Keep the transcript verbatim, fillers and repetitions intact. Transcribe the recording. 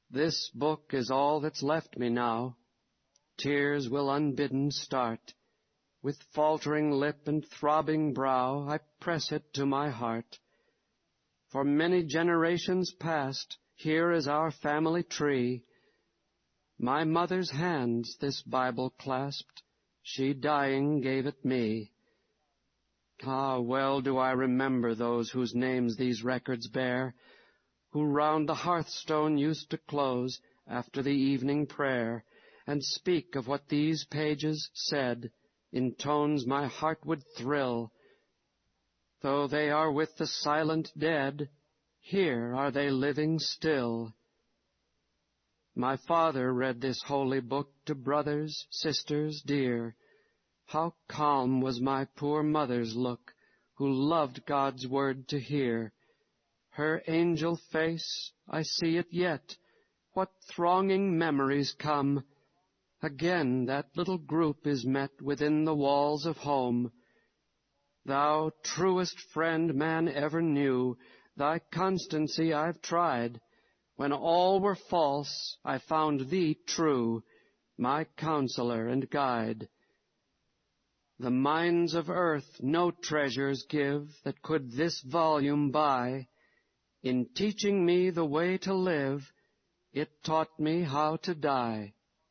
This book is all that's left me now. Tears will unbidden start. With faltering lip and throbbing brow, I press it to my heart. For many generations past, here is our family tree. My mother's hands this Bible clasped, she dying gave it me. Ah, well do I remember those whose names these records bear, who round the hearthstone used to close after the evening prayer, and speak of what these pages said in tones my heart would thrill. Though they are with the silent dead, here are they living still. My father read this holy book to brothers, sisters dear. How calm was my poor mother's look, who loved God's word to hear. Her angel face, I see it yet. What thronging memories come! Again that little group is met within the walls of home. Thou truest friend man ever knew, thy constancy I've tried. When all were false, I found thee true, my counselor and guide. The mines of earth no treasures give that could this volume buy. In teaching me the way to live, it taught me how to die.